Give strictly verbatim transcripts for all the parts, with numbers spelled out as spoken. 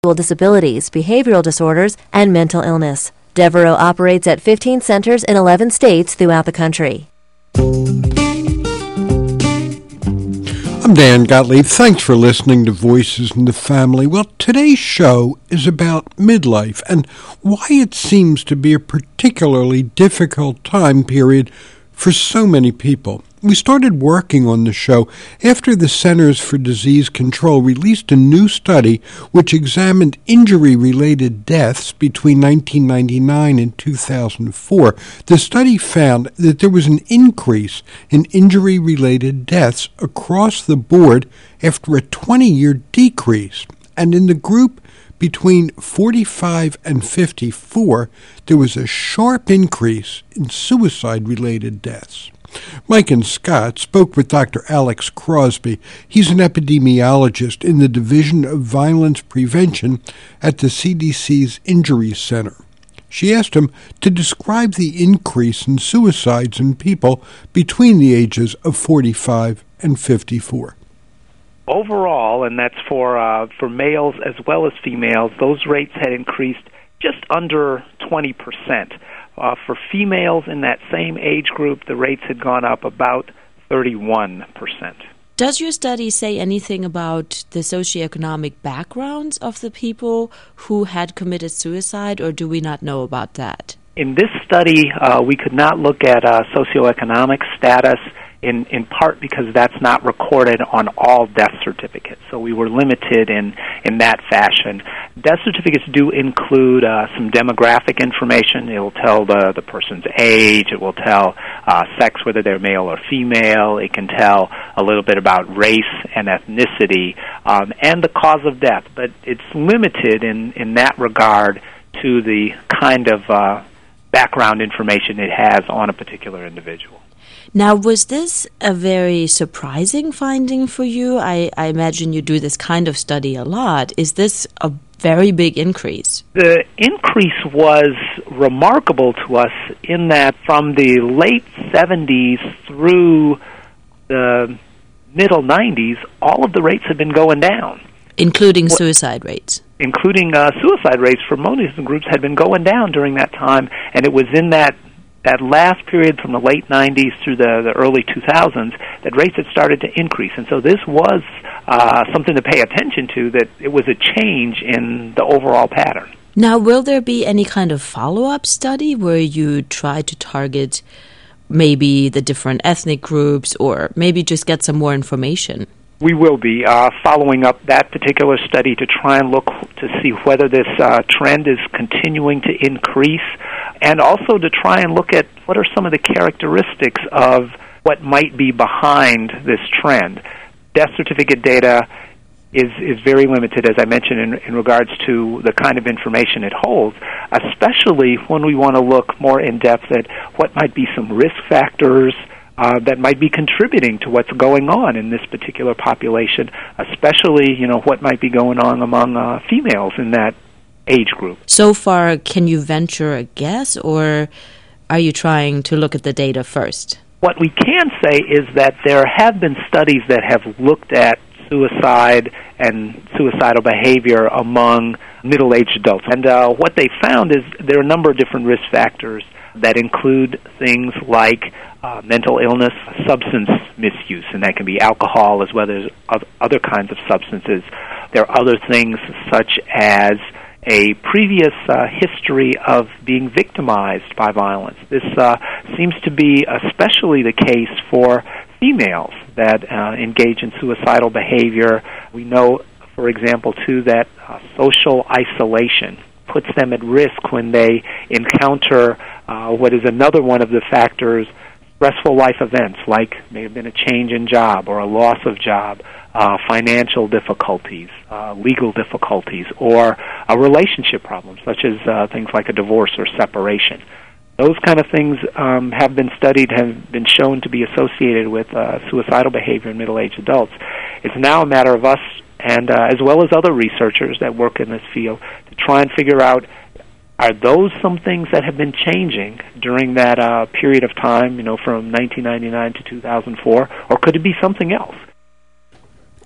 disabilities, behavioral disorders, and mental illness. Devereaux operates at fifteen centers in eleven states throughout the country. I'm Dan Gottlieb. Thanks for listening to Voices in the Family. Well, today's show is about midlife and why it seems to be a particularly difficult time period for so many people. We started working on the show after the Centers for Disease Control released a new study which examined injury-related deaths between nineteen ninety-nine and two thousand four. The study found that there was an increase in injury-related deaths across the board after a twenty-year decrease. And in the group between forty-five and fifty-four, there was a sharp increase in suicide-related deaths. Mike and Scott spoke with Doctor Alex Crosby. He's an epidemiologist in the Division of Violence Prevention at the C D C's Injury Center. She asked him to describe the increase in suicides in people between the ages of forty-five and fifty-four. Overall, and that's for uh, for males as well as females, those rates had increased just under twenty percent. Uh, for females in that same age group, the rates had gone up about thirty-one percent. Does your study say anything about the socioeconomic backgrounds of the people who had committed suicide, or do we not know about that? In this study, uh, we could not look at uh, socioeconomic status, in, in part because that's not recorded on all death certificates. So we were limited in, in that fashion. Death certificates do include uh, some demographic information. It will tell the, the person's age. It will tell uh, sex, whether they're male or female. It can tell a little bit about race and ethnicity um, and the cause of death. But it's limited in, in that regard to the kind of uh, background information it has on a particular individual. Now, was this a very surprising finding for you? I, I imagine you do this kind of study a lot. Is this a very big increase? The increase was remarkable to us in that from the late seventies through the middle nineties, all of the rates have been going down. Including what, suicide rates? Including uh, suicide rates for monism groups had been going down during that time, and it was in that that last period from the late nineties through the, the early two thousands that rates had started to increase. And so this was uh, something to pay attention to, that it was a change in the overall pattern. Now, will there be any kind of follow-up study where you try to target maybe the different ethnic groups or maybe just get some more information? We will be uh, following up that particular study to try and look to see whether this uh, trend is continuing to increase, and also to try and look at what are some of the characteristics of what might be behind this trend. Death certificate data is, is very limited, as I mentioned, in, in regards to the kind of information it holds, especially when we want to look more in depth at what might be some risk factors Uh, that might be contributing to what's going on in this particular population, especially, you know, what might be going on among uh, females in that age group. So far, can you venture a guess, or are you trying to look at the data first? What we can say is that there have been studies that have looked at suicide and suicidal behavior among middle-aged adults. And uh, what they found is there are a number of different risk factors that include things like uh, mental illness, substance misuse, and that can be alcohol as well as other kinds of substances. There are other things such as a previous uh, history of being victimized by violence. This uh, seems to be especially the case for females that uh, engage in suicidal behavior. We know, for example, too, that uh, social isolation puts them at risk when they encounter uh, what is another one of the factors, stressful life events, like may have been a change in job or a loss of job, uh, financial difficulties, uh, legal difficulties, or a relationship problem, such as uh, things like a divorce or separation. Those kind of things um, have been studied, have been shown to be associated with uh, suicidal behavior in middle-aged adults. It's now a matter of us, and uh, as well as other researchers that work in this field, to try and figure out, are those some things that have been changing during that uh, period of time, you know, from nineteen ninety-nine to two thousand four, or could it be something else?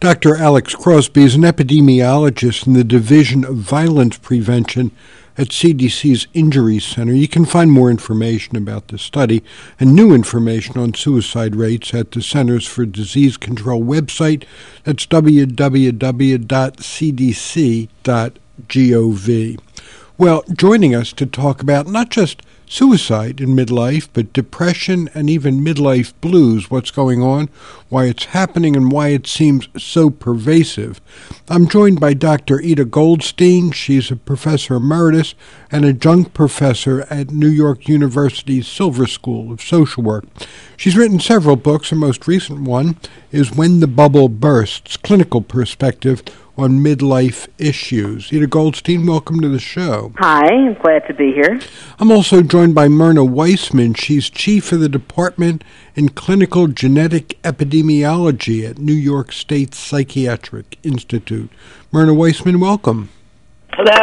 Doctor Alex Crosby is an epidemiologist in the Division of Violence Prevention at C D C's Injury Center. You can find more information about the study and new information on suicide rates at the Centers for Disease Control website. That's w w w dot c d c dot gov. Well, joining us to talk about not just suicide in midlife, but depression and even midlife blues, what's going on, why it's happening, and why it seems so pervasive. I'm joined by Doctor Ida Goldstein. She's a professor emeritus and adjunct professor at New York University's Silver School of Social Work. She's written several books. Her most recent one is When the Bubble Bursts, Clinical Perspective on Midlife Issues. Ida Goldstein, welcome to the show. Hi, I'm glad to be here. I'm also joined by Myrna Weissman. She's chief of the Department in Clinical Genetic Epidemiology at New York State Psychiatric Institute. Myrna Weissman, welcome. Hello.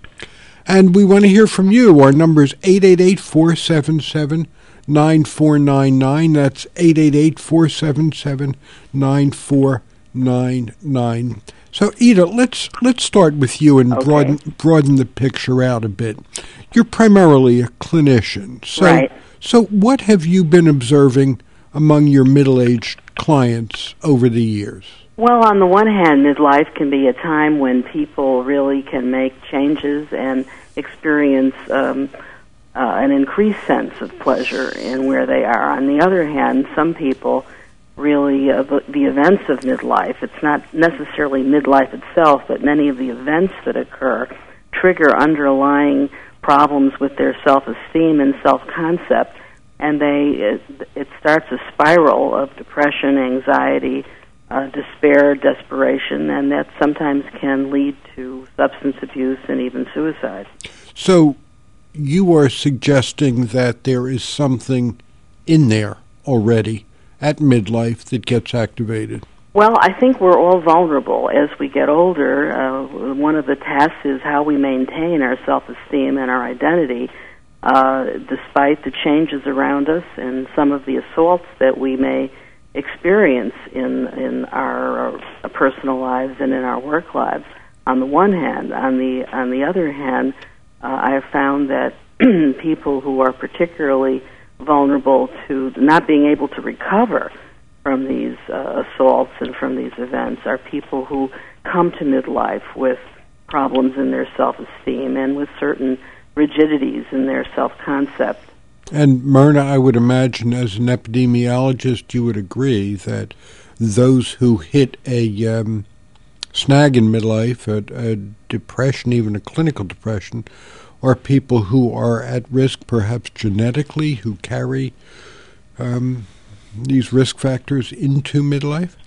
And we want to hear from you. Our number is eight eight eight, four seven seven, nine four nine nine. That's eight eight eight, four seven seven, nine four nine nine. So, Ida, let's let's start with you and okay. broaden broaden the picture out a bit. You're primarily a clinician, so right. so what have you been observing among your middle-aged clients over the years? Well, on the one hand, midlife can be a time when people really can make changes and experience um, uh, an increased sense of pleasure in where they are. On the other hand, some people really uh, the, the events of midlife, it's not necessarily midlife itself, but many of the events that occur trigger underlying problems with their self-esteem and self-concept, and they it, it starts a spiral of depression, anxiety, uh, despair, desperation, and that sometimes can lead to substance abuse and even suicide. So you are suggesting that there is something in there already at midlife that gets activated? Well, I think we're all vulnerable as we get older. Uh, one of the tasks is how we maintain our self-esteem and our identity uh, despite the changes around us and some of the assaults that we may experience in, in our uh, personal lives and in our work lives. On the one hand, on the on the other hand, uh, I have found that people who are particularly vulnerable to not being able to recover from these uh, assaults and from these events are people who come to midlife with problems in their self-esteem and with certain rigidities in their self-concept. And Myrna, I would imagine as an epidemiologist you would agree that those who hit a um, snag in midlife, a, a depression, even a clinical depression, are people who are at risk perhaps genetically, who carry um, these risk factors into midlife?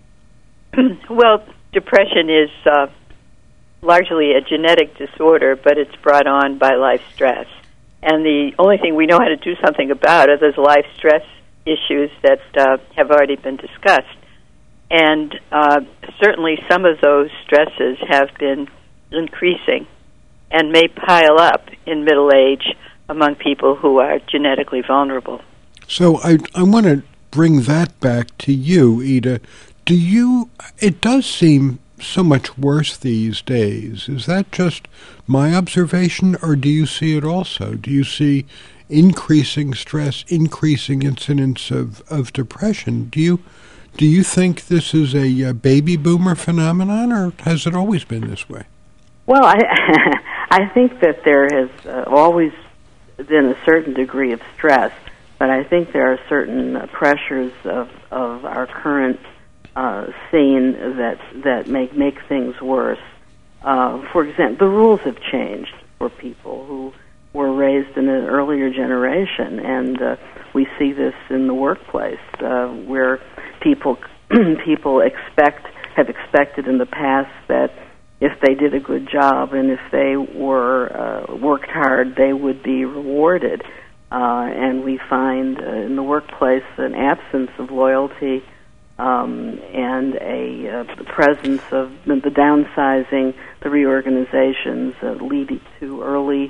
Well, depression is uh, largely a genetic disorder, but it's brought on by life stress. And the only thing we know how to do something about are those life stress issues that uh, have already been discussed. And uh, certainly some of those stresses have been increasing and may pile up in middle age among people who are genetically vulnerable. So I I want to bring that back to you, Ida. Do you, it does seem so much worse these days. Is that just my observation, or do you see it also? Do you see increasing stress, increasing incidence of, of depression? Do you do you think this is a, a baby boomer phenomenon, or has it always been this way? Well, I I think that there has uh, always been a certain degree of stress, but I think there are certain uh, pressures of, of our current uh, scene that that make make things worse. Uh, for example, the rules have changed for people who were raised in an earlier generation, and uh, we see this in the workplace uh, where people people expect have expected in the past that if they did a good job and if they were uh, worked hard, they would be rewarded. Uh, and we find uh, in the workplace an absence of loyalty um, and a uh, presence of the downsizing, the reorganizations uh, leading to early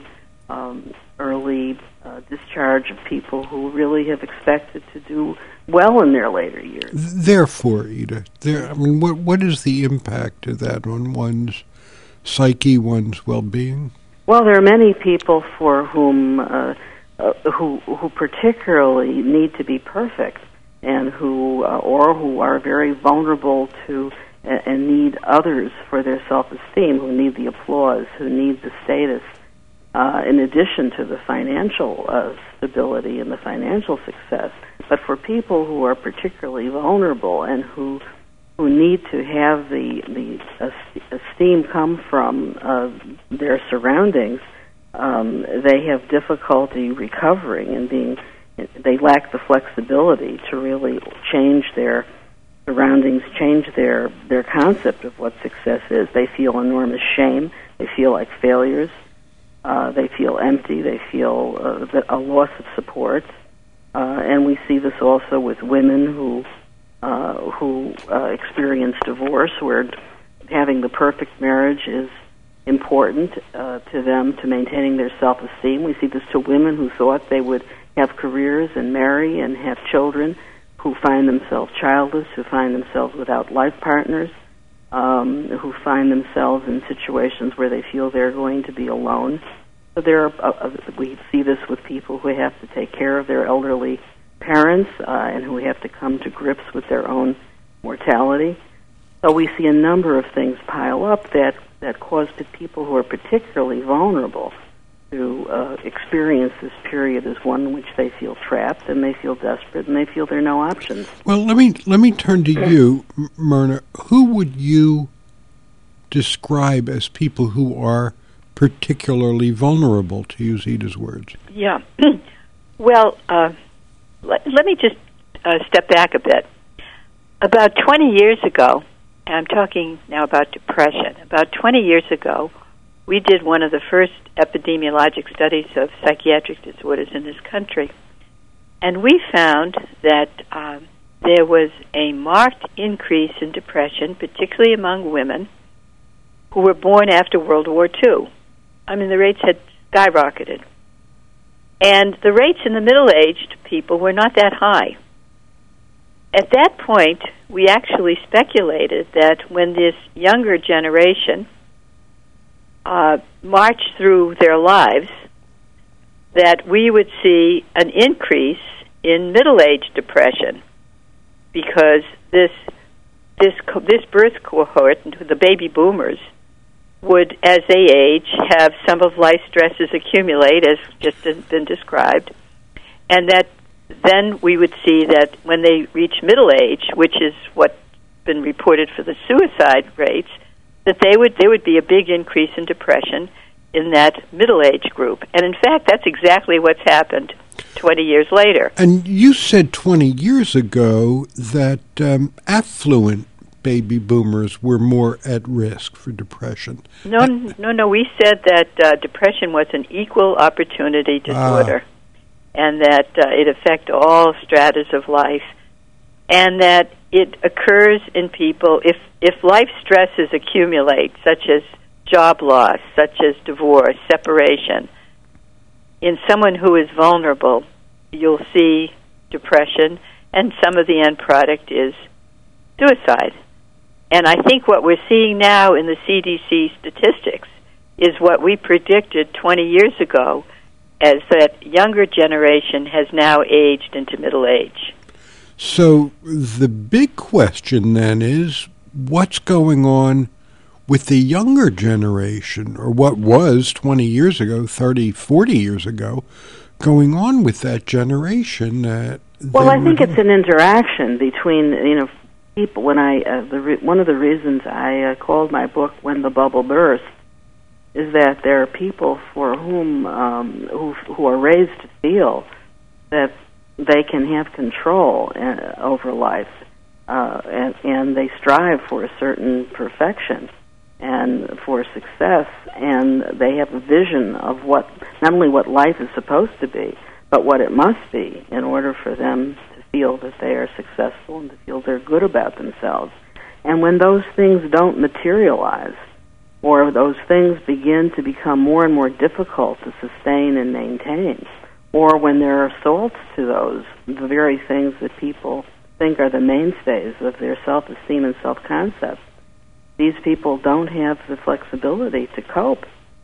um, early uh, discharge of people who really have expected to do well in their later years. Therefore, Ida, there, I mean, what what is the impact of that on one's psyche, one's well-being? Well, there are many people for whom uh, uh, who who particularly need to be perfect, and who uh, or who are very vulnerable to uh, and need others for their self-esteem, who need the applause, who need the status, uh, in addition to the financial uh, stability and the financial success. But for people who are particularly vulnerable and who who need to have the the esteem come from uh, their surroundings, um, they have difficulty recovering and being. They lack the flexibility to really change their surroundings, change their their concept of what success is. They feel enormous shame. They feel like failures. Uh, they feel empty. They feel uh, a loss of support. Uh, and we see this also with women who uh, who uh, experience divorce, where having the perfect marriage is important uh, to them to maintaining their self-esteem. We see this to women who thought they would have careers and marry and have children, who find themselves childless, who find themselves without life partners, um, who find themselves in situations where they feel they're going to be alone. So there are, uh, we see this with people who have to take care of their elderly parents uh, and who have to come to grips with their own mortality. So we see a number of things pile up that, that cause the people who are particularly vulnerable to uh, experience this period as one in which they feel trapped and they feel desperate and they feel there are no options. Well, let me let me turn to you, Myrna. Who would you describe as people who are particularly vulnerable, to use Ida's words? Yeah. Well, uh, let, let me just uh, step back a bit. About twenty years ago, and I'm talking now about depression, about twenty years ago, we did one of the first epidemiologic studies of psychiatric disorders in this country. And we found that um, there was a marked increase in depression, particularly among women who were born after World War Two. I mean, the rates had skyrocketed. And the rates in the middle-aged people were not that high. At that point, we actually speculated that when this younger generation Uh, march through their lives, that we would see an increase in middle-age depression, because this this co- this birth cohort, the baby boomers, would, as they age, have some of life's stresses accumulate, as just has been described, and that then we would see that when they reach middle age, which is what's been reported for the suicide rates, that they would there would be a big increase in depression in that middle age group. And in fact, that's exactly what's happened twenty years later. And you said twenty years ago that um, affluent baby boomers were more at risk for depression. No, uh, no, no. We said that uh, depression was an equal opportunity disorder, ah. and that uh, it affected all stratas of life, and that it occurs in people if if life stresses accumulate, such as job loss, such as divorce, separation. In someone who is vulnerable, you'll see depression, and some of the end product is suicide. And I think what we're seeing now in the C D C statistics is what we predicted twenty years ago, as that younger generation has now aged into middle age. So the big question then is, what's going on with the younger generation, or what was twenty years ago, thirty, forty years ago, going on with that generation? That well, I think it's an interaction between, you know, people. When I uh, the re- one of the reasons I uh, called my book "When the Bubble Burst" is that there are people for whom um, who who are raised to feel that they can have control uh, over life, uh, and, and they strive for a certain perfection and for success, and they have a vision of what, not only what life is supposed to be, but what it must be in order for them to feel that they are successful and to feel they're good about themselves. And when those things don't materialize, or those things begin to become more and more difficult to sustain and maintain, or when there are assaults to those, the very things that people think are the mainstays of their self-esteem and self-concept, these people don't have the flexibility to cope.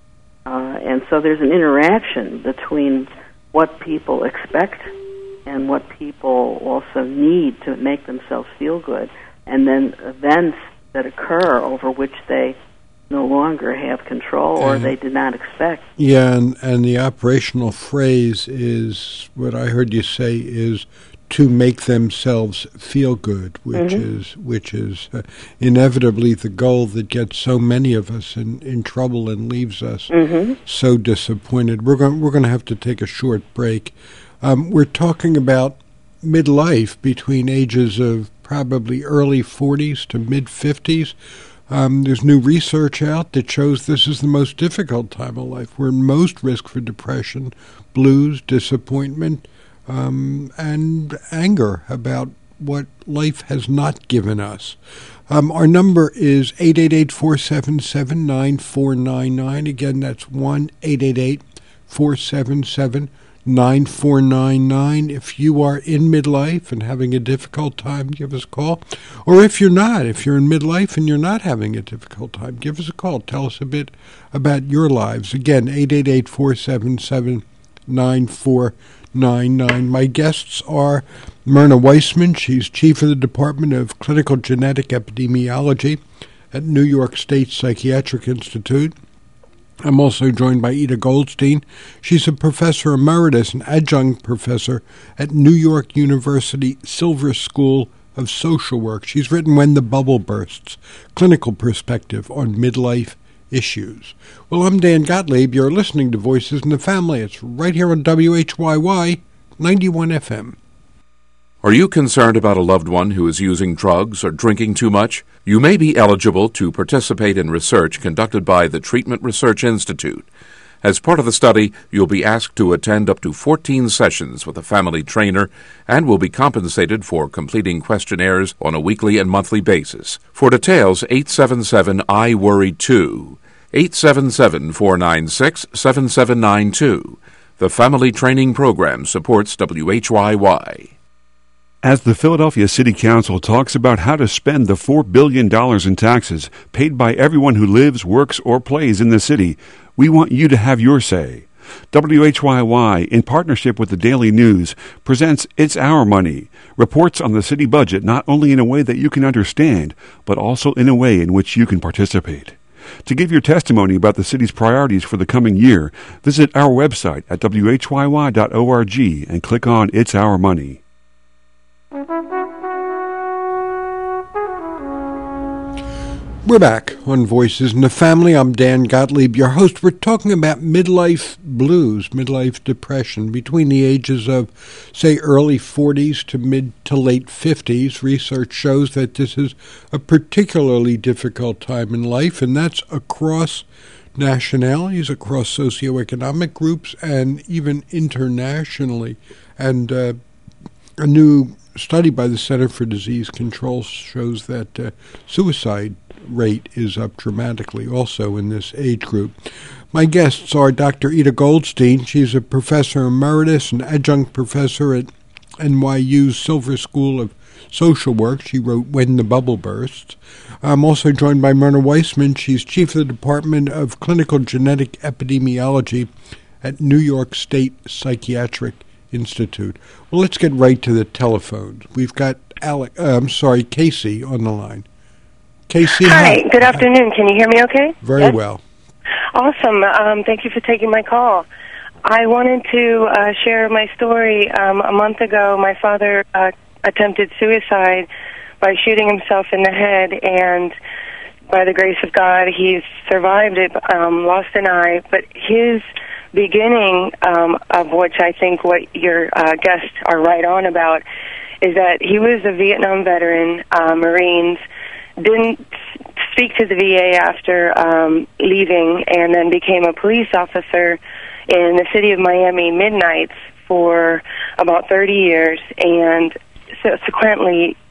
Uh, and so there's an interaction between what people expect and what people also need to make themselves feel good, and then events that occur over which they no longer have control or they did not expect. Yeah, and, and the operational phrase is, what I heard you say is, to make themselves feel good, which mm-hmm. is which is uh, inevitably the goal that gets so many of us in, in trouble and leaves us mm-hmm. so disappointed. We're going we're going to have to take a short break. Um, we're talking about midlife between ages of probably early forties to mid fifties. Um, there's new research out that shows this is the most difficult time of life. We're at most risk for depression, blues, disappointment, Um, and anger about what life has not given us. Um, our number is eight eight eight, four seven seven, nine four nine nine. Again, that's one eight eight eight, four seven seven, nine four nine nine. If you are in midlife and having a difficult time, give us a call. Or if you're not, if you're in midlife and you're not having a difficult time, give us a call. Tell us a bit about your lives. Again, eight eight eight, four seven seven, nine four nine nine. My guests are Myrna Weissman. She's chief of the Department of Clinical Genetic Epidemiology at New York State Psychiatric Institute. I'm also joined by Ida Goldstein. She's a professor emeritus and adjunct professor at New York University Silver School of Social Work. She's written When the Bubble Bursts, Clinical Perspective on Midlife Issues. Well, I'm Dan Gottlieb. You're listening to Voices in the Family. It's right here on W H Y Y ninety-one F M. Are you concerned about a loved one who is using drugs or drinking too much? You may be eligible to participate in research conducted by the Treatment Research Institute. As part of the study, you'll be asked to attend up to fourteen sessions with a family trainer and will be compensated for completing questionnaires on a weekly and monthly basis. For details, eight seven seven, I worry two, eight seven seven, four nine six, seven seven nine two. The Family Training Program supports W H Y Y. As the Philadelphia City Council talks about how to spend the four billion dollars in taxes paid by everyone who lives, works, or plays in the city, we want you to have your say. W H Y Y, in partnership with the Daily News, presents It's Our Money, reports on the city budget not only in a way that you can understand, but also in a way in which you can participate. To give your testimony about the city's priorities for the coming year, visit our website at w h y y dot org and click on It's Our Money. We're back on Voices in the Family. I'm Dan Gottlieb, your host. We're talking about midlife blues, midlife depression, between the ages of, say, early forties to mid to late fifties. Research shows that this is a particularly difficult time in life, and that's across nationalities, across socioeconomic groups, and even internationally. And uh, a new study by the Center for Disease Control shows that uh, suicide rate is up dramatically also in this age group. My guests are Doctor Ida Goldstein. She's a professor emeritus and adjunct professor at N Y U's Silver School of Social Work. She wrote When the Bubble Bursts. I'm also joined by Myrna Weissman. She's chief of the Department of Clinical Genetic Epidemiology at New York State Psychiatric Institute. Well, let's get right to the telephones. We've got Alec, uh, I'm sorry, Casey on the line. Casey, hi. How, Good afternoon. Can you hear me okay? Very yes? well. Awesome. Um, thank you for taking my call. I wanted to uh, share my story. Um, a month ago, my father uh, attempted suicide by shooting himself in the head, and by the grace of God, he's survived it, um, lost an eye. But his beginning, um, of which I think what your uh, guests are right on about, is that he was a Vietnam veteran, uh, Marines, didn't speak to the V A after um, leaving, and then became a police officer in the city of Miami midnights for about thirty years, and subsequently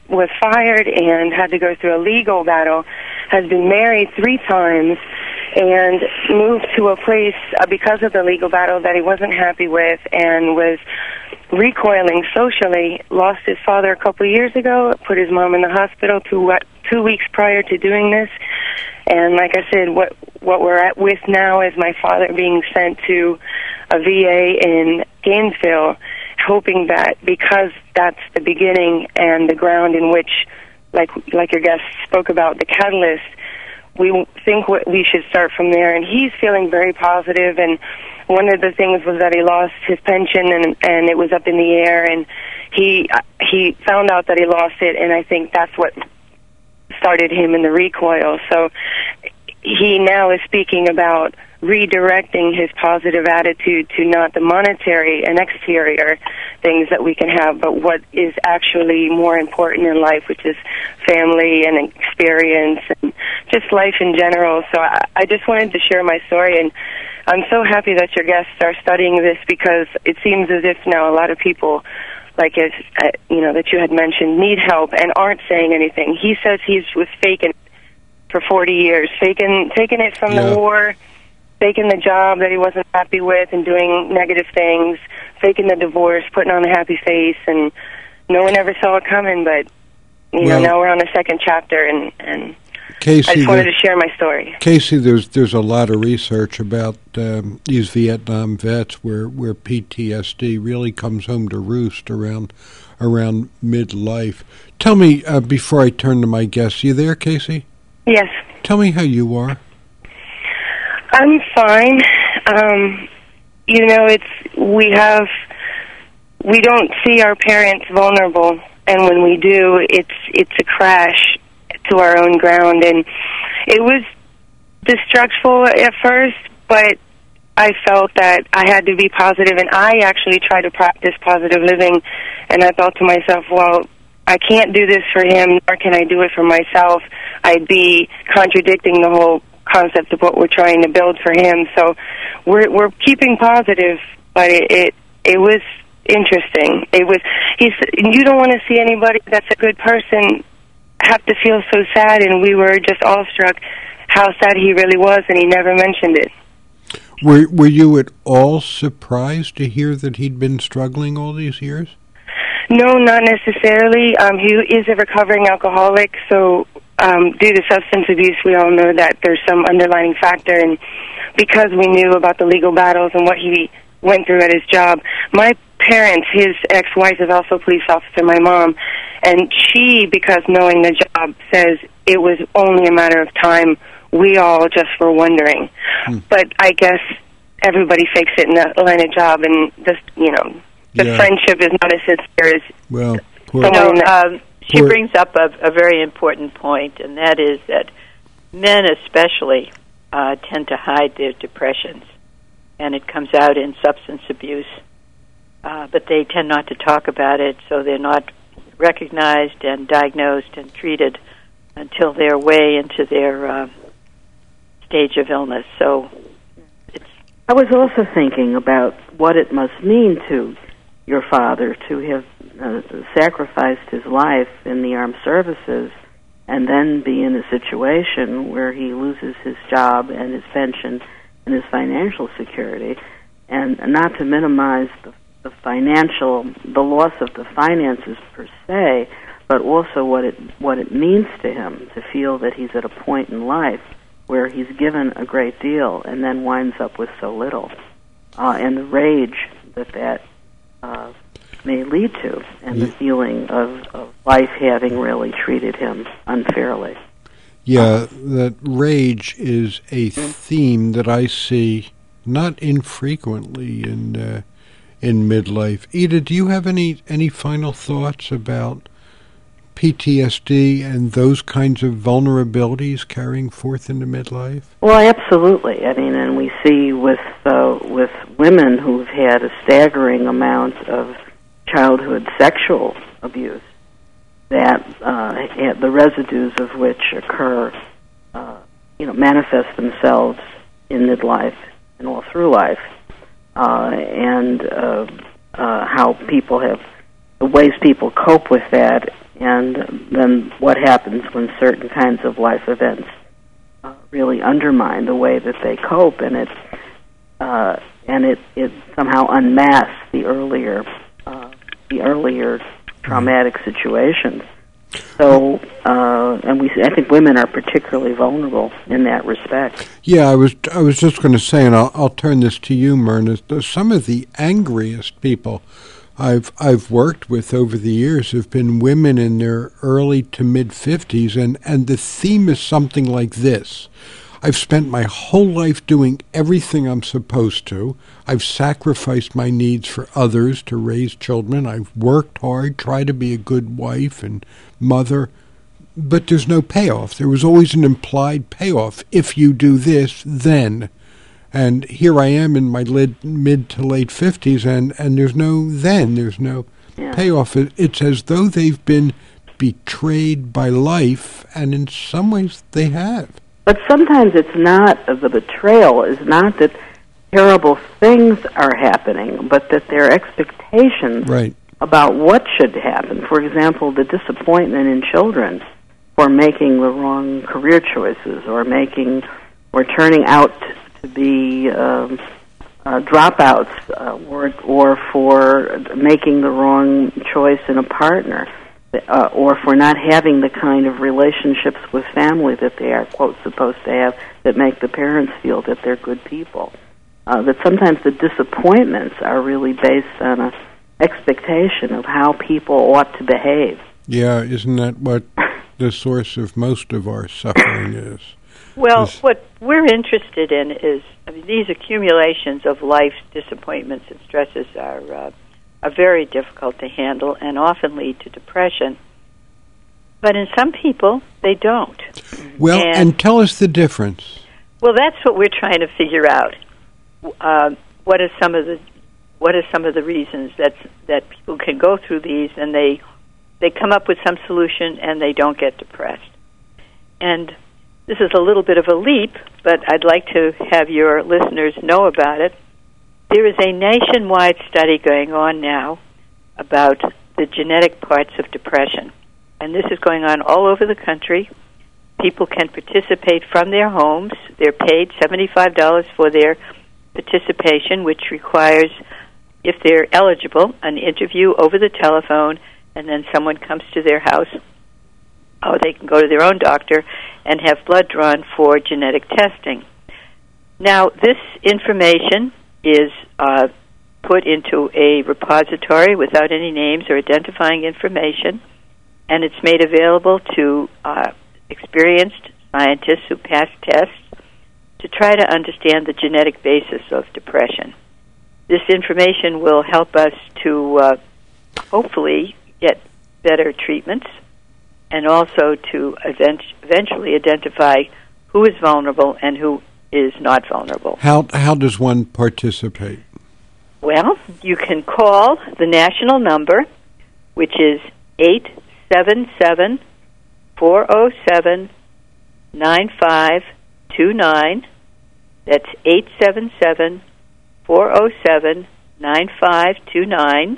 was fired and had to go through a legal battle, has been married three times, and moved to a place uh, because of the legal battle that he wasn't happy with and was recoiling socially. Lost his father a couple of years ago, put his mom in the hospital two, two weeks prior to doing this. And like I said, what what we're at with now is my father being sent to a V A in Gainesville, hoping that because that's the beginning and the ground in which, like like your guest spoke about, the catalyst, we think what we should start from there. And he's feeling very positive, and one of the things was that he lost his pension, and and it was up in the air, and he he found out that he lost it, and I think that's what started him in the recoil. So he now is speaking about redirecting his positive attitude to not the monetary and exterior things that we can have, but what is actually more important in life, which is family and experience and just life in general. So I, I just wanted to share my story, and I'm so happy that your guests are studying this, because it seems as if now a lot of people, like as uh, you know, that you had mentioned, need help and aren't saying anything. He says he was faking it for forty years, faking, taking it from yeah. the war, faking the job that he wasn't happy with and doing negative things, faking the divorce, putting on a happy face, and no one ever saw it coming. But you well, know, now we're on the second chapter, and and Casey, I just wanted there, to share my story. Casey, there's there's a lot of research about um, these Vietnam vets where, where P T S D really comes home to roost around around midlife. Tell me, uh, before I turn to my guests, you there, Casey? Yes. Tell me how you are. I'm fine. Um, you know, it's we have we don't see our parents vulnerable, and when we do, it's it's a crash to our own ground. And it was distrustful at first, but I felt that I had to be positive, and I actually tried to practice positive living. And I thought to myself, well, I can't do this for him, nor can I do it for myself. I'd be contradicting the whole concept of what we're trying to build for him. So we're we're keeping positive, but it it, it was interesting. It was he's you don't want to see anybody that's a good person have to feel so sad, and we were just awestruck how sad he really was, and he never mentioned it. Were were you at all surprised to hear that he'd been struggling all these years? No, not necessarily. Um, he is a recovering alcoholic, so um, due to substance abuse, we all know that there's some underlying factor, and because we knew about the legal battles and what he went through at his job, my parents, his ex-wife is also a police officer, my mom, and she, because knowing the job, says it was only a matter of time. We all just were wondering. Hmm. But I guess everybody fakes it in the line of job, and this, you know, the yeah. friendship is not as sincere as well. Poor, you know, um, she poor. brings up a, a very important point, and that is that men especially uh, tend to hide their depressions, and it comes out in substance abuse. Uh, but they tend not to talk about it, so they're not recognized and diagnosed and treated until they're way into their uh, stage of illness. So it's. I was also thinking about what it must mean to your father to have uh, sacrificed his life in the armed services and then be in a situation where he loses his job and his pension and his financial security, and not to minimize the, the financial, the loss of the finances per se, but also what it what it means to him to feel that he's at a point in life where he's given a great deal and then winds up with so little, uh, and the rage that that uh, may lead to, and the feeling of, of life having really treated him unfairly. Yeah, that rage is a theme that I see not infrequently in uh, in midlife. Ida, do you have any any final thoughts about P T S D and those kinds of vulnerabilities carrying forth into midlife? Well, absolutely. I mean, and we see with uh, with women who've had a staggering amount of childhood sexual abuse, that uh, the residues of which occur, uh, you know, manifest themselves in midlife and all through life, uh, and uh, uh, how people have, the ways people cope with that and then what happens when certain kinds of life events uh, really undermine the way that they cope, and it uh, and it, it somehow unmasks the earlier uh, the earlier traumatic situations. So, uh, and we, I think women are particularly vulnerable in that respect. Yeah, I was, I was just going to say, and I'll, I'll turn this to you, Myrna. Some of the angriest people I've, I've worked with over the years have been women in their early to mid fifties, and, and the theme is something like this. I've spent my whole life doing everything I'm supposed to. I've sacrificed my needs for others to raise children. I've worked hard, tried to be a good wife and mother, but there's no payoff. There was always an implied payoff. If you do this, then. And here I am in my lid, mid to late fifties, and, and there's no then. There's no yeah. payoff. It, it's as though they've been betrayed by life, and in some ways they have. But sometimes it's not, the betrayal is not that terrible things are happening, but that their expectations right. about what should happen. For example, the disappointment in children for making the wrong career choices, or making, or turning out to be um, uh, dropouts, uh, or, or for making the wrong choice in a partner. Uh, or for not having the kind of relationships with family that they are, quote, supposed to have, that make the parents feel that they're good people. Uh, that sometimes the disappointments are really based on an expectation of how people ought to behave. Yeah, isn't that what the source of most of our suffering is? Well, is, what we're interested in is, I mean, these accumulations of life's disappointments and stresses are uh, are very difficult to handle and often lead to depression. But in some people, they don't. Well, and, and tell us the difference. Well, that's what we're trying to figure out. Uh, what are some of the what are some of the reasons that that people can go through these and they they come up with some solution and they don't get depressed? And this is a little bit of a leap, but I'd like to have your listeners know about it. There is a nationwide study going on now about the genetic parts of depression, and this is going on all over the country. People can participate from their homes. They're paid seventy-five dollars for their participation, which requires, if they're eligible, an interview over the telephone, and then someone comes to their house, or they can go to their own doctor and have blood drawn for genetic testing. Now, this information is uh, put into a repository without any names or identifying information, and it's made available to uh, experienced scientists who pass tests to try to understand the genetic basis of depression. This information will help us to uh, hopefully get better treatments, and also to event- eventually identify who is vulnerable and who is not vulnerable. How how does one participate? Well, you can call the national number, which is eight seven seven, four oh seven, nine five two nine. That's eight seven seven, four oh seven, nine five two nine.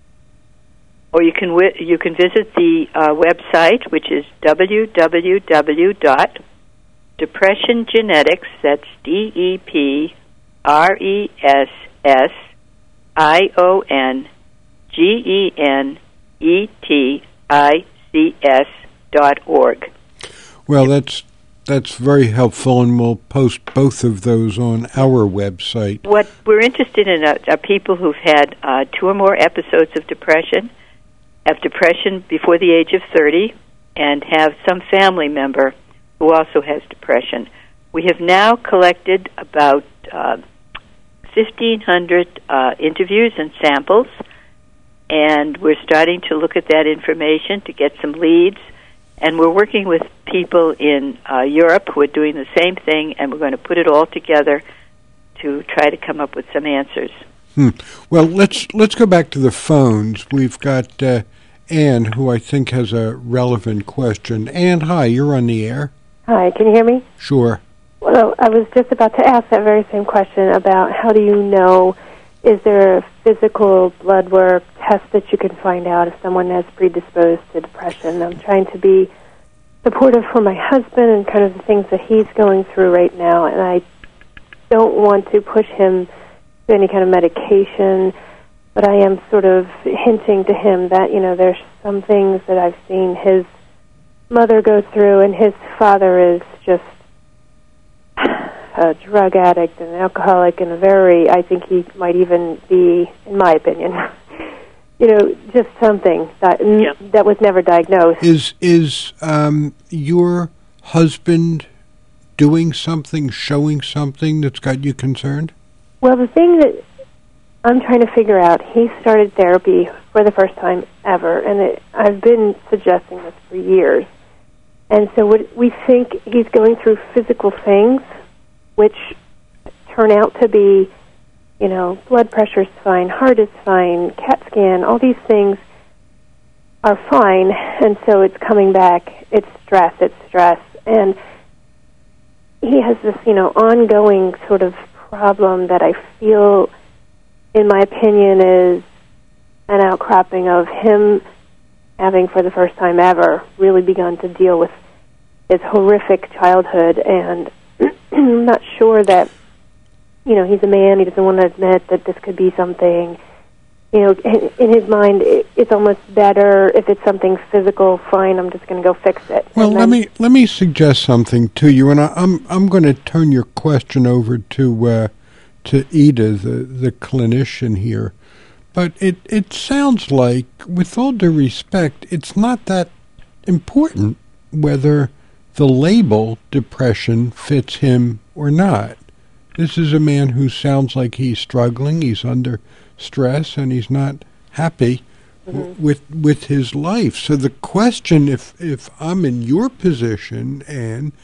Or you can wi- you can visit the uh, website, which is w w w dot depression genetics, that's D E P R E S S I O N G E N E T I C S dot org. Well, that's that's very helpful, and we'll post both of those on our website. What we're interested in are, are people who've had uh, two or more episodes of depression, have depression before the age of thirty, and have some family member who also has depression. We have now collected about uh, fifteen hundred uh, interviews and samples, and we're starting to look at that information to get some leads, and we're working with people in uh, Europe who are doing the same thing, and we're going to put it all together to try to come up with some answers. Hmm. Well, let's let's go back to the phones. We've got uh, Anne, who I think has a relevant question. Anne, hi, you're on the air. Hi, can you hear me? Sure. Well, I was just about to ask that very same question about how do you know, is there a physical blood work tests that you can find out if someone is predisposed to depression. I'm trying to be supportive for my husband and kind of the things that he's going through right now, and I don't want to push him to any kind of medication, but I am sort of hinting to him that, you know, there's some things that I've seen his mother go through, and his father is just a drug addict and an alcoholic, and a very, I think he might even be, in my opinion, you know, just something that yeah. n- that was never diagnosed. Is is um, your husband doing something, showing something that's got you concerned? Well, the thing that I'm trying to figure out, he started therapy for the first time ever, and it, I've been suggesting this for years. And so what we think he's going through physical things, which turn out to be, you know, blood pressure's fine, heart is fine, CAT scan, all these things are fine, and so it's coming back, it's stress, it's stress. And he has this, you know, ongoing sort of problem that I feel, in my opinion, is an outcropping of him having, for the first time ever, really begun to deal with his horrific childhood, and I'm not sure that, you know, he's a man, he doesn't want to admit that this could be something, you know, in, in his mind, it, it's almost better if it's something physical, fine, I'm just going to go fix it. Well, and let then, me let me suggest something to you, and I, I'm I'm going to turn your question over to uh, to Ida, the the clinician here. But it, it sounds like, with all due respect, it's not that important whether the label depression fits him or not. This is a man who sounds like he's struggling, he's under stress, and he's not happy mm-hmm. w- with with his life. So the question, if if I'm in your position, Anne,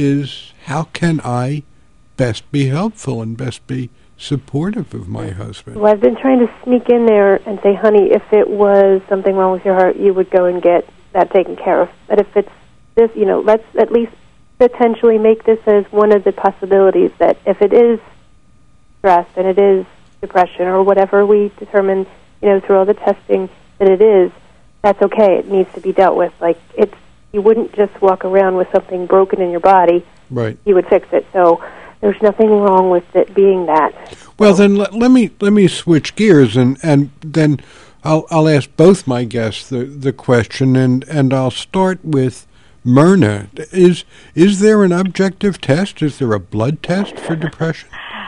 is how can I best be helpful and best be supportive of my husband? Well, I've been trying to sneak in there and say, honey, if it was something wrong with your heart, you would go and get that taken care of. But if it's this, you know, let's at least potentially make this as one of the possibilities that if it is stress and it is depression or whatever we determine, you know, through all the testing that it is, that's okay. It needs to be dealt with. Like, it's, you wouldn't just walk around with something broken in your body. Right. You would fix it. So there's nothing wrong with it being that. Well, then let, let me let me switch gears, and, and then I'll I'll ask both my guests the, the question, and, and I'll start with Myrna. Is is there an objective test? Is there a blood test for depression?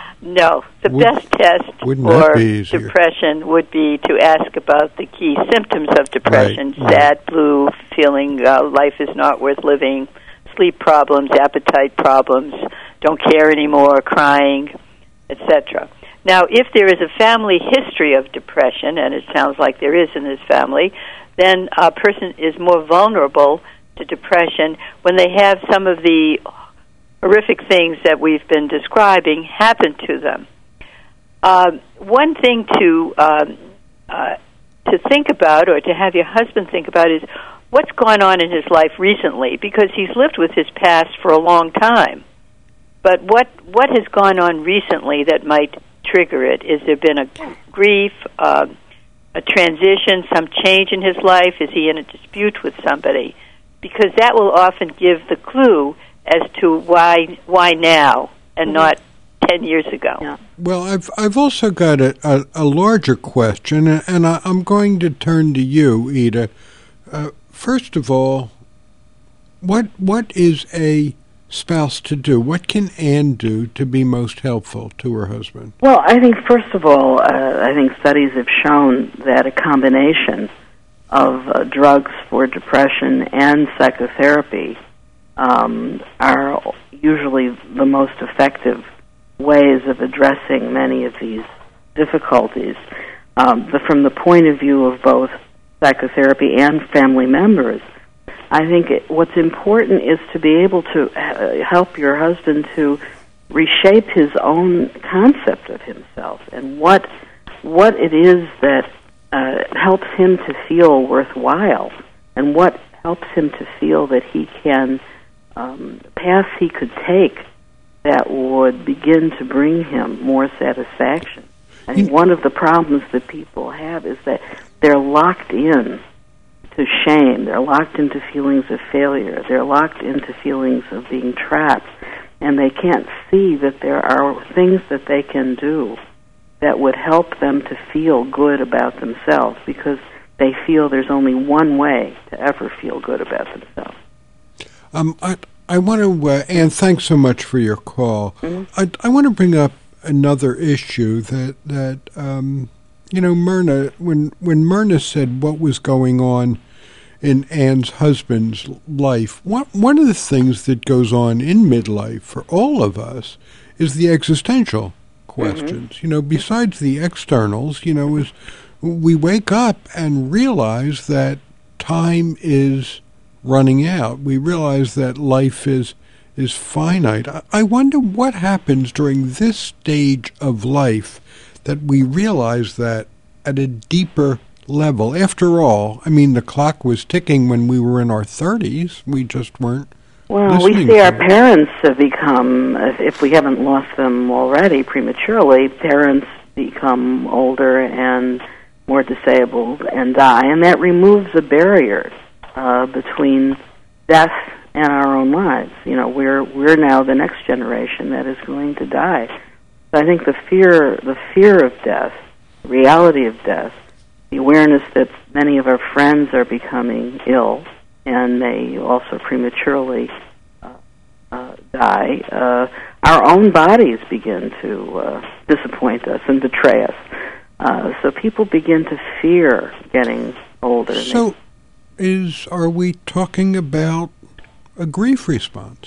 No. The Would, best test for depression would be to ask about the key symptoms of depression: right, sad, right. blue, feeling uh, life is not worth living, sleep problems, appetite problems, don't care anymore, crying, et cetera. Now, if there is a family history of depression, and it sounds like there is in this family, then a person is more vulnerable to depression when they have some of the horrific things that we've been describing happen to them. Uh, one thing to um, uh, to think about, or to have your husband think about, is what's gone on in his life recently, because he's lived with his past for a long time. But what what has gone on recently that might trigger it? Is there been a grief, uh, a transition, some change in his life? Is he in a dispute with somebody? Because that will often give the clue as to why why now and mm-hmm. not ten years ago. Yeah. Well, I've I've also got a, a, a larger question, and I, I'm going to turn to you, Ida. Uh, first of all, what what is a spouse to do? What can Anne do to be most helpful to her husband? Well, I think, first of all, uh, I think studies have shown that a combination of uh, drugs for depression and psychotherapy um, are usually the most effective ways of addressing many of these difficulties. Um, the, from the point of view of both psychotherapy and family members, I think it, what's important is to be able to uh, help your husband to reshape his own concept of himself and what what it is that uh, helps him to feel worthwhile, and what helps him to feel that he can um, paths he could take that would begin to bring him more satisfaction. I think one of the problems that people have is that they're locked in to shame. They're locked into feelings of failure. They're locked into feelings of being trapped. And they can't see that there are things that they can do that would help them to feel good about themselves, because they feel there's only one way to ever feel good about themselves. Um, I, I want to, uh, Anne, thanks so much for your call. Mm-hmm. I, I want to bring up another issue that, that um, you know, Myrna, when, when Myrna said what was going on in Anne's husband's life, one, one of the things that goes on in midlife for all of us is the existential questions. Mm-hmm. You know, besides the externals, you know, is we wake up and realize that time is running out. We realize that life is is finite. I, I wonder what happens during this stage of life that we realize that at a deeper level. After all, I mean, the clock was ticking when we were in our thirties. We just weren't. Well, we see our parents have become, if, if we haven't lost them already prematurely, parents become older and more disabled and die, and that removes a barrier uh, between death and our own lives. You know, we're we're now the next generation that is going to die. So I think the fear, the fear of death, the reality of death, the awareness that many of our friends are becoming ill and may also prematurely uh, uh, die, uh, our own bodies begin to uh, disappoint us and betray us. Uh, so people begin to fear getting older. So, is are we talking about a grief response?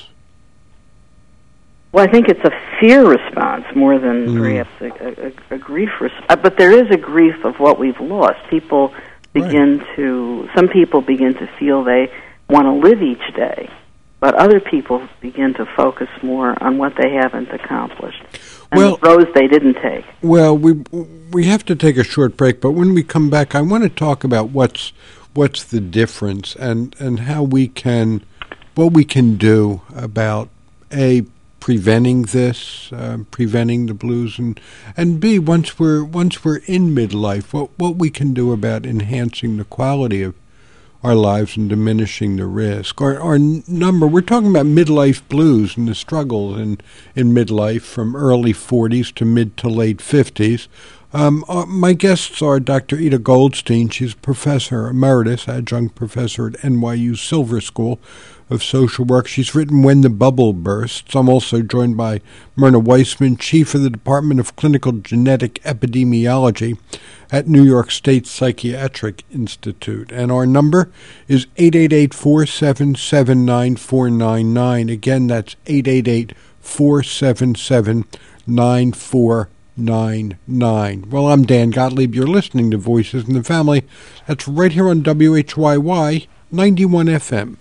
Well, I think it's a fear response more than mm. perhaps a, a, a grief response. Uh, but there is a grief of what we've lost. People begin right. to, some people begin to feel they want to live each day, but other people begin to focus more on what they haven't accomplished and well, the roads they didn't take. Well, we we have to take a short break, but when we come back, I want to talk about what's what's the difference and, and how we can, what we can do about, A, preventing this, uh, preventing the blues, and and B, once we're once we're in midlife, what what we can do about enhancing the quality of our lives and diminishing the risk. Our our number, we're talking about midlife blues and the struggles in in midlife from early forties to mid to late fifties. Um, uh, my guests are Doctor Ida Goldstein. She's professor emeritus, adjunct professor at N Y U Silver School of Social Work. She's written When the Bubble Bursts. I'm also joined by Myrna Weissman, chief of the Department of Clinical Genetic Epidemiology at New York State Psychiatric Institute. And our number is eight eight eight, four seven seven, nine four nine nine. Again, that's eight eight eight, four seven seven, nine four nine nine. Well, I'm Dan Gottlieb. You're listening to Voices in the Family. That's right here on W H Y Y ninety-one F M.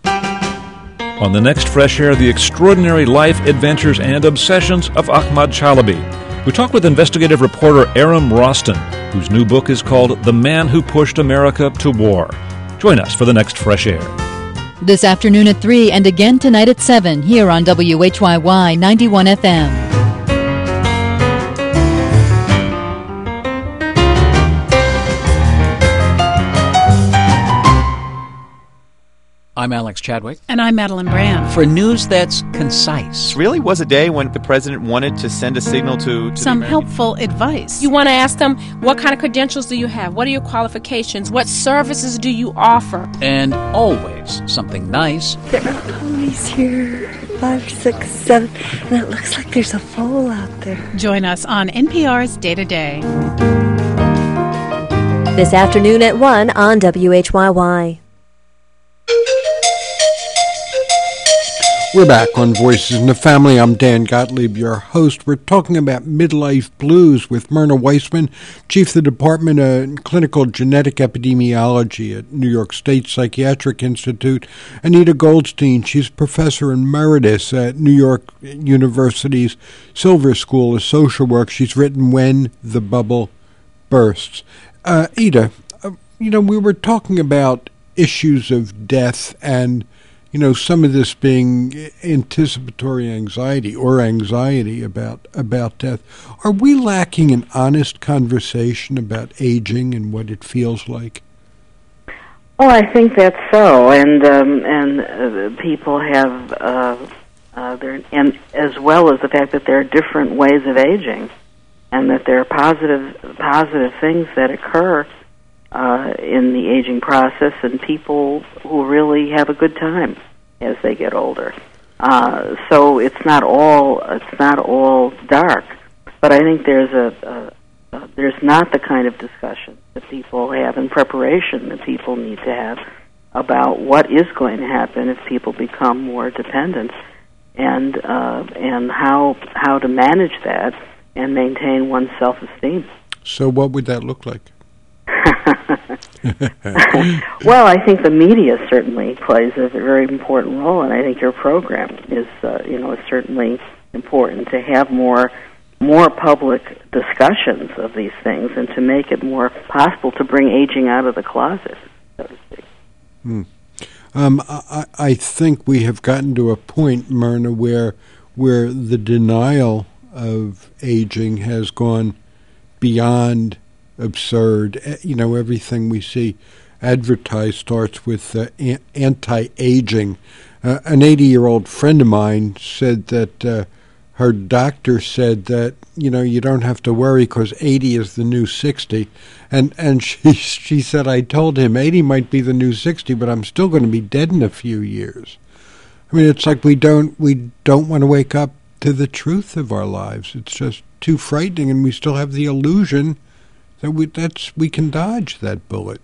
On the next Fresh Air, the extraordinary life, adventures, and obsessions of Ahmad Chalabi. We talk with investigative reporter Aram Roston, whose new book is called The Man Who Pushed America to War. Join us for the next Fresh Air. This afternoon at three and again tonight at seven here on W H Y Y ninety-one F M. I'm Alex Chadwick. And I'm Madeline Brand. For news that's concise. This really was a day when the president wanted to send a signal to... to Some helpful advice. You want to ask them, what kind of credentials do you have? What are your qualifications? What services do you offer? And always something nice. There are ponies here, five, six, seven, and it looks like there's a foal out there. Join us on N P R's Day to Day. This afternoon at one on W H Y Y. We're back on Voices in the Family. I'm Dan Gottlieb, your host. We're talking about midlife blues with Myrna Weissman, chief of the Department of Clinical Genetic Epidemiology at New York State Psychiatric Institute. Anita Goldstein, she's professor emeritus at New York University's Silver School of Social Work. She's written When the Bubble Bursts. Uh, Ida, uh, you know, we were talking about issues of death and you know, some of this being anticipatory anxiety or anxiety about about death. Are we lacking an honest conversation about aging and what it feels like? Oh, I think that's so, and um, and uh, people have uh, uh, there, and as well as the fact that there are different ways of aging, and that there are positive positive things that occur uh, in the aging process, and people who really have a good time as they get older. Uh, so it's not all it's not all dark, but I think there's a, a, a there's not the kind of discussion that people have in preparation that people need to have about what is going to happen if people become more dependent, and uh, and how how to manage that and maintain one's self-esteem. So what would that look like? Well, I think the media certainly plays a very important role, and I think your program is, uh, you know, is certainly important to have more more public discussions of these things and to make it more possible to bring aging out of the closet, so to speak. Hmm. Um, I, I think we have gotten to a point, Myrna, where where the denial of aging has gone beyond absurd. You know, everything we see advertised starts with uh, an- anti-aging. Uh, an eighty-year-old friend of mine said that uh, her doctor said that, you know, you don't have to worry because eighty is the new sixty. And and she she said, I told him eighty might be the new sixty, but I'm still going to be dead in a few years. I mean, it's like we don't we don't want to wake up to the truth of our lives. It's just too frightening, and we still have the illusion that we that's we can dodge that bullet.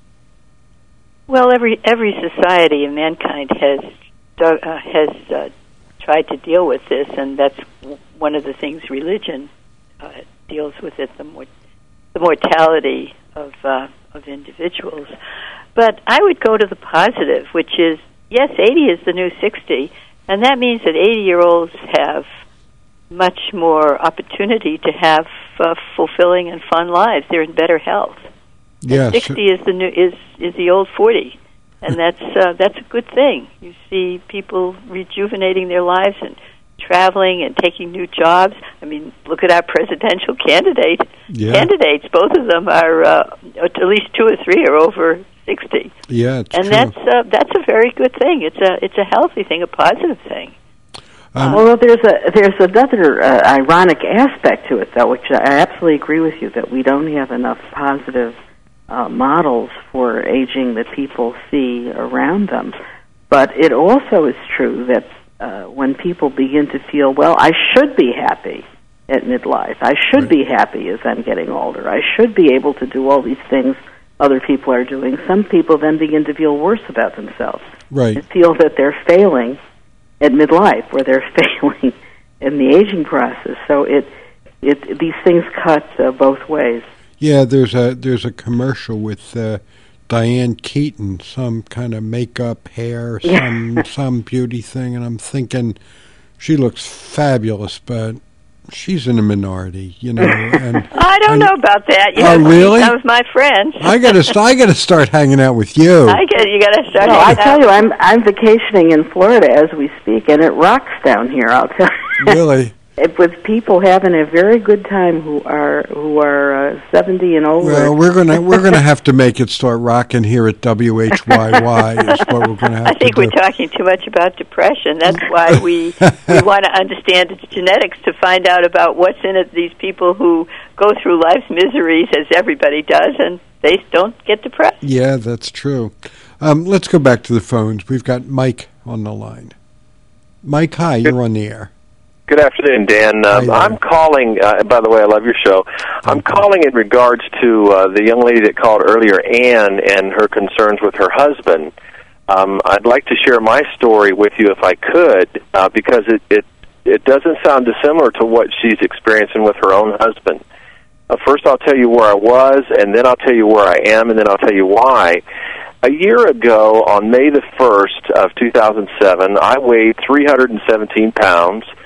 Well, every every society of mankind has uh, has uh, tried to deal with this, and that's one of the things religion uh, deals with it, the more the mortality of uh, of individuals. But I would go to the positive, which is, yes, eighty is the new sixty, and that means that eighty-year-olds have much more opportunity to have uh, fulfilling and fun lives. They're in better health. Yes. Sixty is the new is is the old forty, and that's uh, that's a good thing. You see people rejuvenating their lives and traveling and taking new jobs. I mean, look at our presidential candidate yeah. candidates. Both of them are uh, at least two or three are over sixty. Yeah, it's and true. that's uh, that's a very good thing. It's a it's a healthy thing, a positive thing. Um, well, there's a there's another uh, ironic aspect to it, though, which I absolutely agree with you that we don't have enough positive uh, models for aging that people see around them. But it also is true that uh, when people begin to feel, well, I should be happy at midlife, I should right. be happy as I'm getting older, I should be able to do all these things other people are doing, some people then begin to feel worse about themselves. Right. And feel that they're failing at midlife, where they're failing in the aging process. So it, it these things cut uh, both ways. Yeah, there's a there's a commercial with uh, Diane Keaton, some kind of makeup, hair, some yeah. some beauty thing, and I'm thinking she looks fabulous, but she's in a minority, you know. And I don't and, know about that. You oh, know, really? Some of my friends. I gotta st- I gotta start hanging out with you. I get you gotta start. No, I tell out. you, I'm I'm vacationing in Florida as we speak, and it rocks down here. I'll tell you. Really? It, with people having a very good time who are who are uh, seventy and older. Well, we're gonna we're gonna have to make it start rocking here at W H Y Y. Is what we're gonna have I think to we're do. talking too much about depression. That's why we we want to understand its genetics to find out about what's in it. These people who go through life's miseries, as everybody does, and they don't get depressed. Yeah, that's true. Um, let's go back to the phones. We've got Mike on the line. Mike, hi. You're on the air. Good afternoon, Dan. Um, I'm calling, uh, by the way, I love your show. I'm calling in regards to uh, the young lady that called earlier, Anne, and her concerns with her husband. Um, I'd like to share my story with you if I could, uh, because it, it, it doesn't sound dissimilar to what she's experiencing with her own husband. Uh, first, I'll tell you where I was, and then I'll tell you where I am, and then I'll tell you why. A year ago, on May the first of two thousand seven, I weighed three hundred seventeen pounds.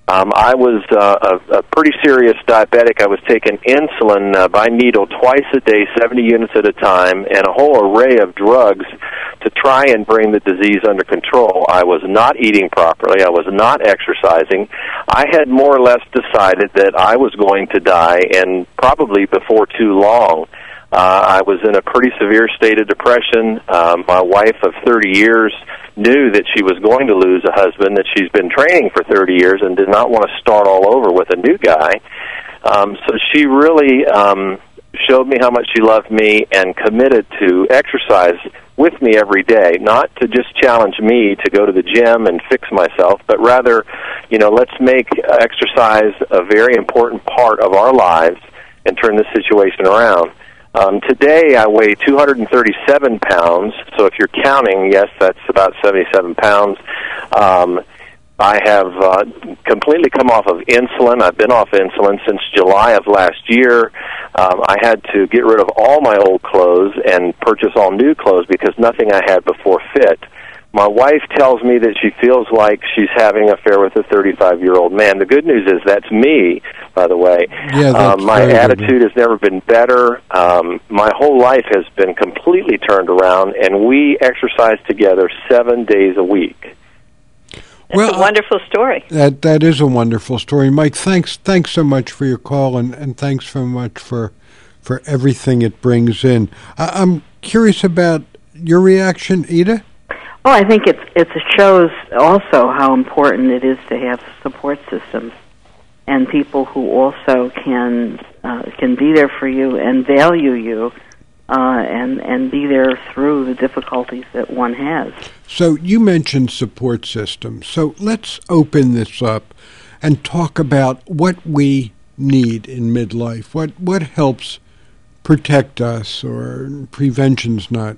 Um, I was uh, a, a pretty serious diabetic. I was taking insulin uh, by needle twice a day, seventy units at a time, and a whole array of drugs to try and bring the disease under control. I was not eating properly. I was not exercising. I had more or less decided that I was going to die, and probably before too long. Uh, I was in a pretty severe state of depression. Uh, my wife of thirty years knew that she was going to lose a husband that she's been training for thirty years and did not want to start all over with a new guy. Um, so she really um, showed me how much she loved me and committed to exercise with me every day, not to just challenge me to go to the gym and fix myself, but rather, you know, let's make exercise a very important part of our lives and turn this situation around. Um, today I weigh two hundred thirty-seven pounds, so if you're counting, yes, that's about seventy-seven pounds. Um, I have uh, completely come off of insulin. I've been off insulin since July of last year. Um, I had to get rid of all my old clothes and purchase all new clothes because nothing I had before fit. My wife tells me that she feels like she's having an affair with a thirty-five-year-old man. The good news is that's me, by the way. Yeah, that's um, my very attitude good. has never been better. Um, my whole life has been completely turned around, and we exercise together seven days a week. That's Well, a wonderful story. That that is a wonderful story, Mike. Thanks, thanks so much for your call, and, and thanks so much for for everything it brings in. I, I'm curious about your reaction, Ida. Well, I think it's it shows also how important it is to have support systems and people who also can uh, can be there for you and value you, uh, and and be there through the difficulties that one has. So you mentioned support systems. So let's open this up and talk about what we need in midlife. What what helps protect us, or prevention's not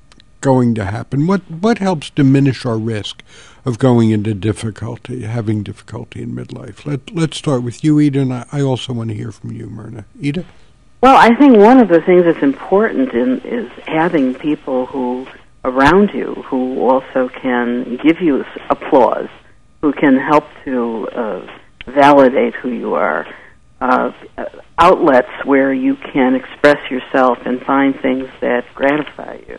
going to happen. What what helps diminish our risk of going into difficulty, having difficulty in midlife? Let let's start with you, Ida, and I, I also want to hear from you, Myrna. Ida? Well, I think one of the things that's important in, is having people who around you who also can give you applause, who can help to uh, validate who you are, uh, outlets where you can express yourself and find things that gratify you.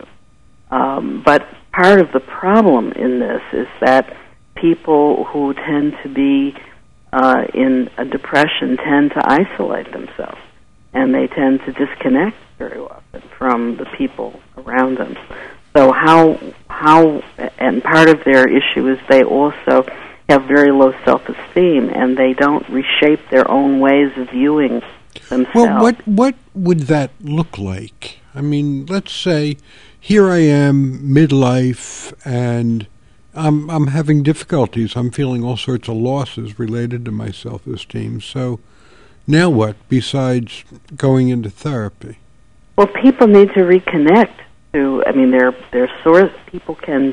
Um, but part of the problem in this is that people who tend to be uh, in a depression tend to isolate themselves, and they tend to disconnect very often from the people around them. So how how and part of their issue is they also have very low self-esteem, and they don't reshape their own ways of viewing themselves. Well, what what would that look like? I mean, let's say here I am, midlife, and I'm I'm having difficulties. I'm feeling all sorts of losses related to my self-esteem. So now what, besides going into therapy? Well, people need to reconnect to, I mean, their their source. People can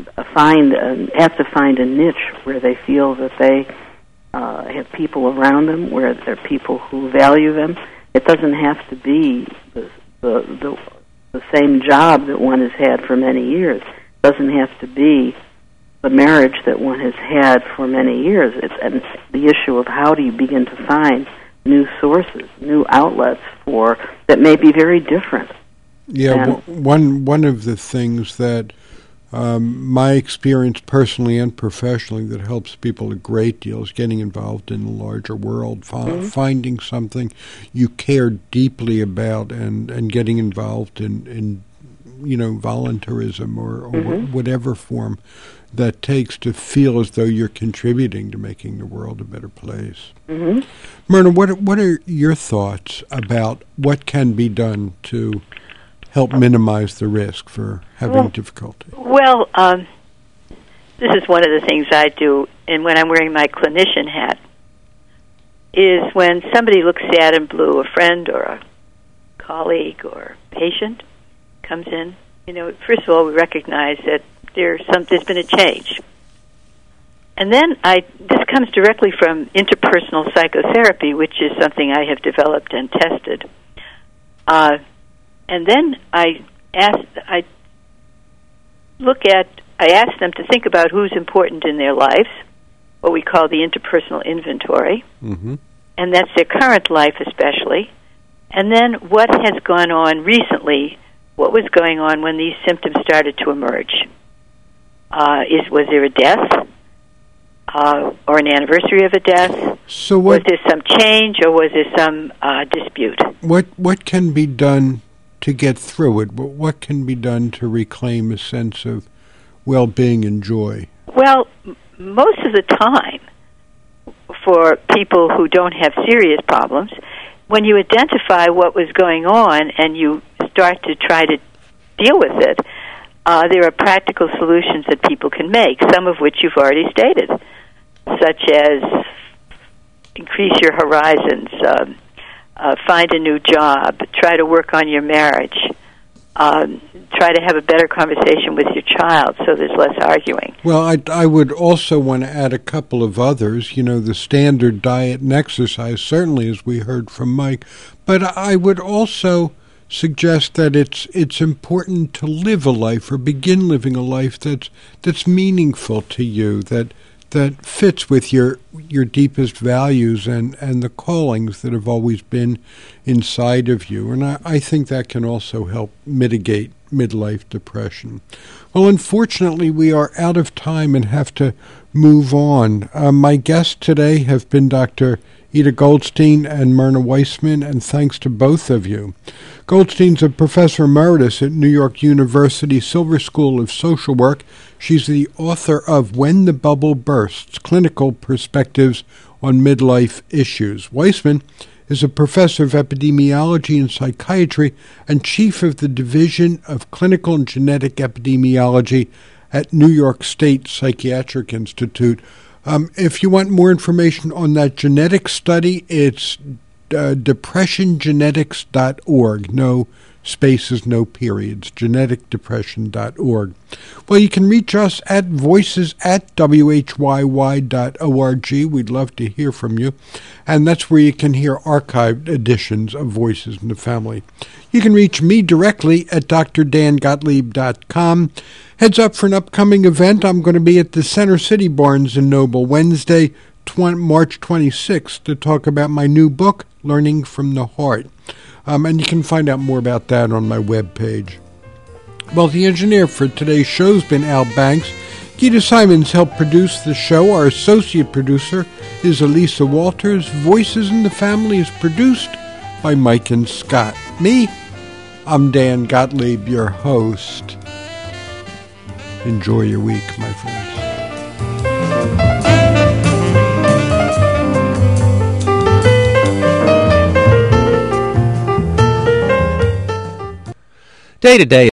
find, a, have to find a niche where they feel that they uh, have people around them, where there are people who value them. It doesn't have to be the the, the the same job that one has had for many years. It doesn't have to be the marriage that one has had for many years. It's and the issue of how do you begin to find new sources, new outlets for that may be very different. Yeah, w- one one of the things that um, my experience personally and professionally that helps people a great deal is getting involved in the larger world, fi- mm-hmm. finding something you care deeply about, and, and getting involved in, in you know voluntarism or, or mm-hmm. wh- whatever form that takes to feel as though you're contributing to making the world a better place. Mm-hmm. Myrna, what what are your thoughts about what can be done to help minimize the risk for having well, difficulty? Well, um, this is one of the things I do, and when I'm wearing my clinician hat, is when somebody looks sad and blue, a friend or a colleague or patient comes in, you know, first of all, we recognize that there's some, there's been a change. And then I, this comes directly from interpersonal psychotherapy, which is something I have developed and tested. Uh, and then I ask, I look at, I ask them to think about who's important in their lives, what we call the interpersonal inventory, Mm-hmm. and that's their current life especially, and then what has gone on recently, what was going on when these symptoms started to emerge. Uh, is was there a death, uh, or an anniversary of a death? So what, was there some change, or was there some uh, dispute? What what can be done to get through it? What what can be done to reclaim a sense of well-being and joy? Well, m- most of the time, for people who don't have serious problems, when you identify what was going on and you start to try to deal with it, uh, there are practical solutions that people can make, some of which you've already stated, such as increase your horizons, uh, uh, find a new job, try to work on your marriage, um, try to have a better conversation with your child so there's less arguing. Well, I, I would also want to add a couple of others. You know, the standard diet and exercise, certainly, as we heard from Mike. But I would also suggest that it's it's important to live a life or begin living a life that's that's meaningful to you, that that fits with your your deepest values and, and the callings that have always been inside of you. And I, I think that can also help mitigate midlife depression. Well, unfortunately, we are out of time and have to move on. Uh, my guests today have been Doctor Ida Goldstein and Myrna Weissman, and thanks to both of you. Goldstein's a professor emeritus at New York University Silver School of Social Work. She's the author of When the Bubble Bursts, Clinical Perspectives on Midlife Issues. Weissman is a professor of epidemiology and psychiatry and chief of the Division of Clinical and Genetic Epidemiology at New York State Psychiatric Institute. Um, if you want more information on that genetic study, it's uh, depression genetics dot org. No spaces, no periods. genetic depression dot org. Well, you can reach us at voices at w h y y dot org. We'd love to hear from you. And that's where you can hear archived editions of Voices in the Family. You can reach me directly at d r dan gottlieb dot com. Heads up for an upcoming event. I'm going to be at the Center City Barnes and Noble Wednesday, March twenty-sixth, to talk about my new book, Learning from the Heart. Um, and you can find out more about that on my webpage. Well, the engineer for today's show has been Al Banks. Gita Simons helped produce the show. Our associate producer is Elisa Walters. Voices in the Family is produced by Mike and Scott. Me, I'm Dan Gottlieb, your host. Enjoy your week, my friends. Day to day